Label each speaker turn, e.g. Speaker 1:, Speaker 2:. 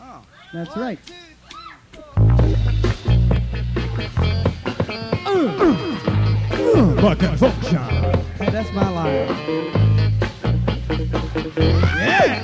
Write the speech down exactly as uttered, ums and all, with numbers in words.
Speaker 1: That's right.
Speaker 2: Buck and Function.
Speaker 1: Hey, that's my line.
Speaker 2: Yeah.